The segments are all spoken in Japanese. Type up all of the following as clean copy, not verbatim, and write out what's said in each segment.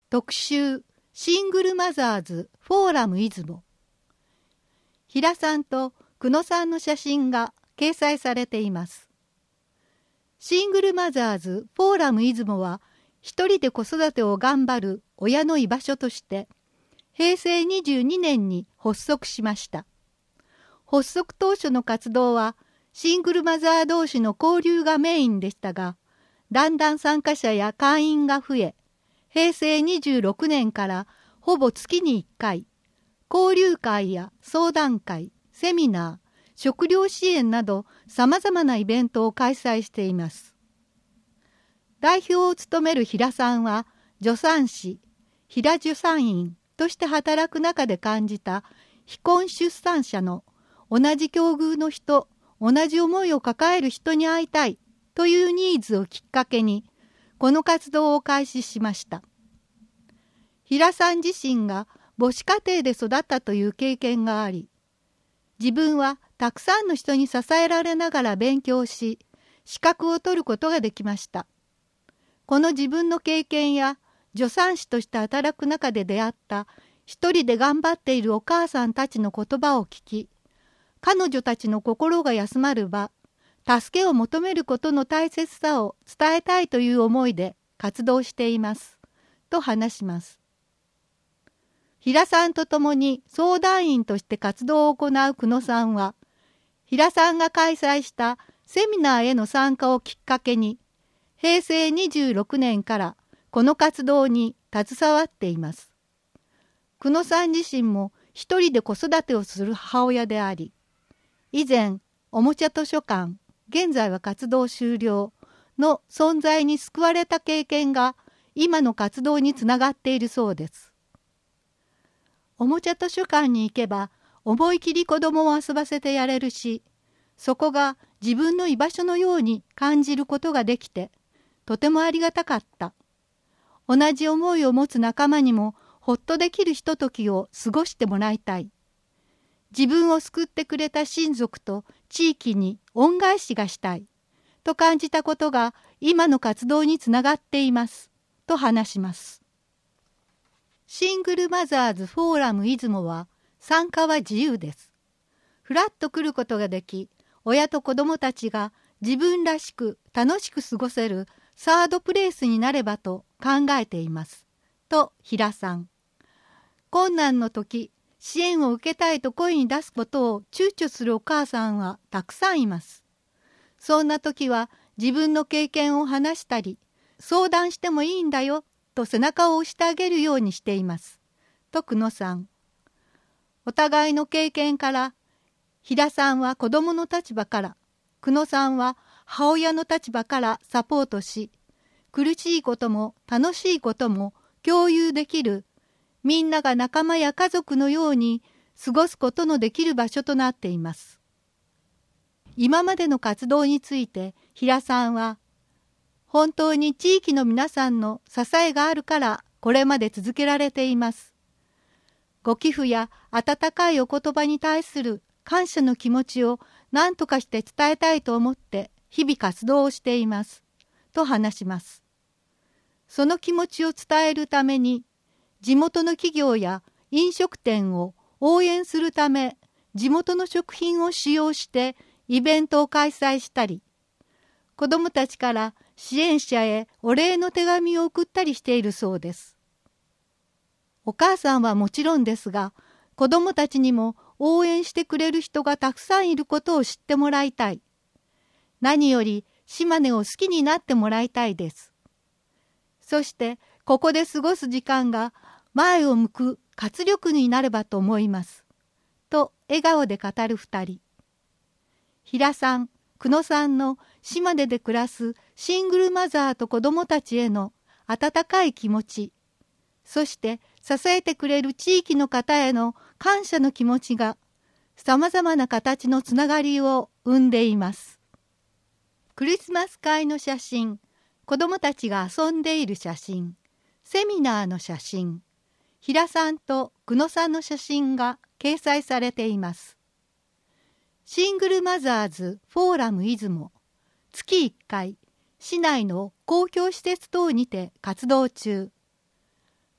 特集シングルマザーズフォーラム出雲。平さんと久野さんの写真が掲載されています。シングルマザーズフォーラム出雲は、一人で子育てを頑張る親の居場所として平成22年に発足しました。発足当初の活動はシングルマザー同士の交流がメインでしたが、だんだん参加者や会員が増え、平成26年からほぼ月に1回、交流会や相談会、セミナー、食料支援など様々なイベントを開催しています。代表を務める平さんは、助産師、平助産院として働く中で感じた非婚出産者の同じ境遇の人、同じ思いを抱える人に会いたいというニーズをきっかけに、この活動を開始しました。平さん自身が母子家庭で育ったという経験があり、自分はたくさんの人に支えられながら勉強し、資格を取ることができました。この自分の経験や助産師として働く中で出会った一人で頑張っているお母さんたちの言葉を聞き、彼女たちの心が休まる場、助けを求めることの大切さを伝えたいという思いで活動しています。と話します。平さんと共に相談員として活動を行う久野さんは、平さんが開催したセミナーへの参加をきっかけに、平成26年からこの活動に携わっています。久野さん自身も一人で子育てをする母親であり、以前、おもちゃ図書館、現在は活動終了の存在に救われた経験が今の活動につながっているそうです。おもちゃ図書館に行けば思い切り子供を遊ばせてやれるし、そこが自分の居場所のように感じることができて、とてもありがたかった。同じ思いを持つ仲間にもほっとできるひとときを過ごしてもらいたい。自分を救ってくれた親族と地域に恩返しがしたいと感じたことが今の活動につながっていますと話します。シングルマザーズフォーラム出雲は参加は自由です。ふらっと来ることができ、親と子どもたちが自分らしく楽しく過ごせるサードプレイスになればと考えていますと平さん。困難の時、支援を受けたいと声に出すことを躊躇するお母さんはたくさんいます。そんな時は自分の経験を話したり、相談してもいいんだよと背中を押してあげるようにしています。と久野さん。お互いの経験から、平さんは子供の立場から、久野さんは母親の立場からサポートし、苦しいことも楽しいことも共有できる、みんなが仲間や家族のように過ごすことのできる場所となっています。今までの活動について平さんは、本当に地域の皆さんの支えがあるからこれまで続けられています。ご寄付や温かいお言葉に対する感謝の気持ちを何とかして伝えたいと思って日々活動をしています。と話します。その気持ちを伝えるために、地元の企業や飲食店を応援するため、地元の食品を使用してイベントを開催したり、子どもたちから支援者へお礼の手紙を送ったりしているそうです。お母さんはもちろんですが、子どもたちにも応援してくれる人がたくさんいることを知ってもらいたい。何より島根を好きになってもらいたいです。そしてここで過ごす時間が前を向く活力になればと思います。と笑顔で語る二人。平さん、久野さんの島根で暮らすシングルマザーと子どもたちへの温かい気持ち、そして支えてくれる地域の方への感謝の気持ちがさまざまな形のつながりを生んでいます。クリスマス会の写真、子どもたちが遊んでいる写真、セミナーの写真、平さんと久野さんの写真が掲載されています。シングルマザーズフォーラム出雲、月1回、市内の公共施設等にて活動中。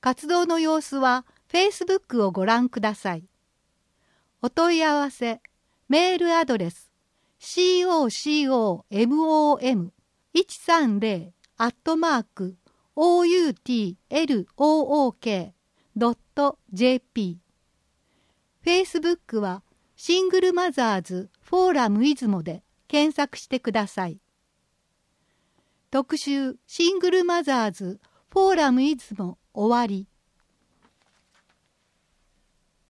活動の様子は Facebook をご覧ください。お問い合わせ、メールアドレス、COCOMO130-outlook.jp。 Facebook はシングルマザーズフォーラム出雲で検索してください。特集シングルマザーズフォーラム出雲終わり。